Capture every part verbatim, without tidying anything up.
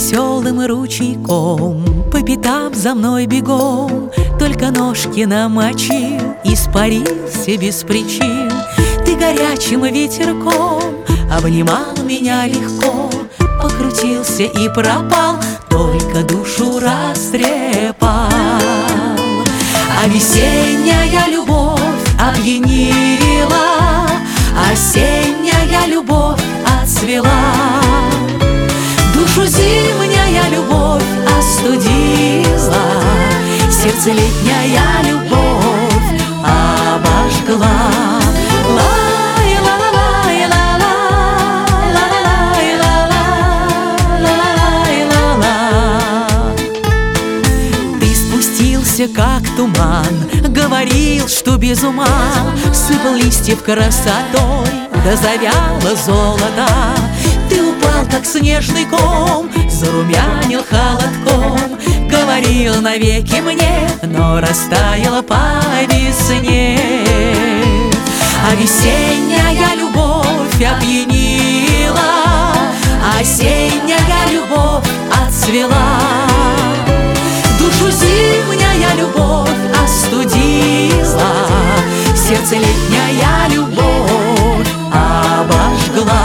веселым ручейком по пятам за мной бегом. Только ножки намочил, испарился без причин. Ты горячим ветерком обнимал меня легко, покрутился и пропал, только душу растрепал. А весенняя любовь опьянила, осенняя любовь отцвела. Душу зимняя любовь остудила, сердце летняя любовь обожгла. Как туман, говорил, что без ума, сыпал листьев красотой, да завяло золото. Ты упал, как снежный ком, зарумянил холодком, говорил навеки мне, но растаяла по весне. А весенняя любовь опьянила, осенняя любовь отцвела. Душу зимняя любовь остудила, сердце летняя любовь обожгла.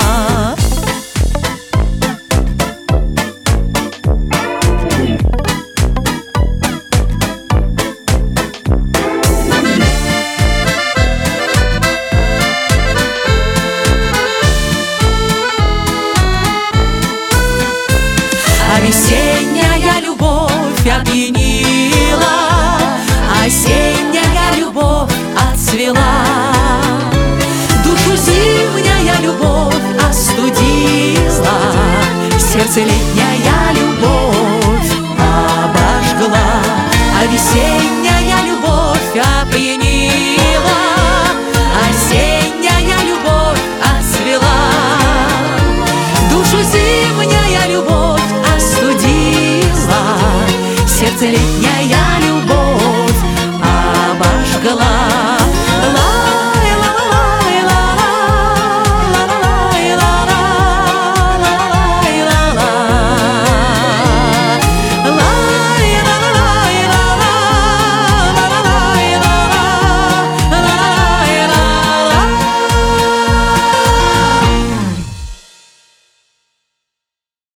А весенняя любовь опьянила, осенняя любовь отцвела. Душу зимняя любовь остудила, сердце летняя любовь обожгла. А весенняя любовь опьянила, осенняя любовь отцвела. Душу зимняя любовь остудила, сердце летняя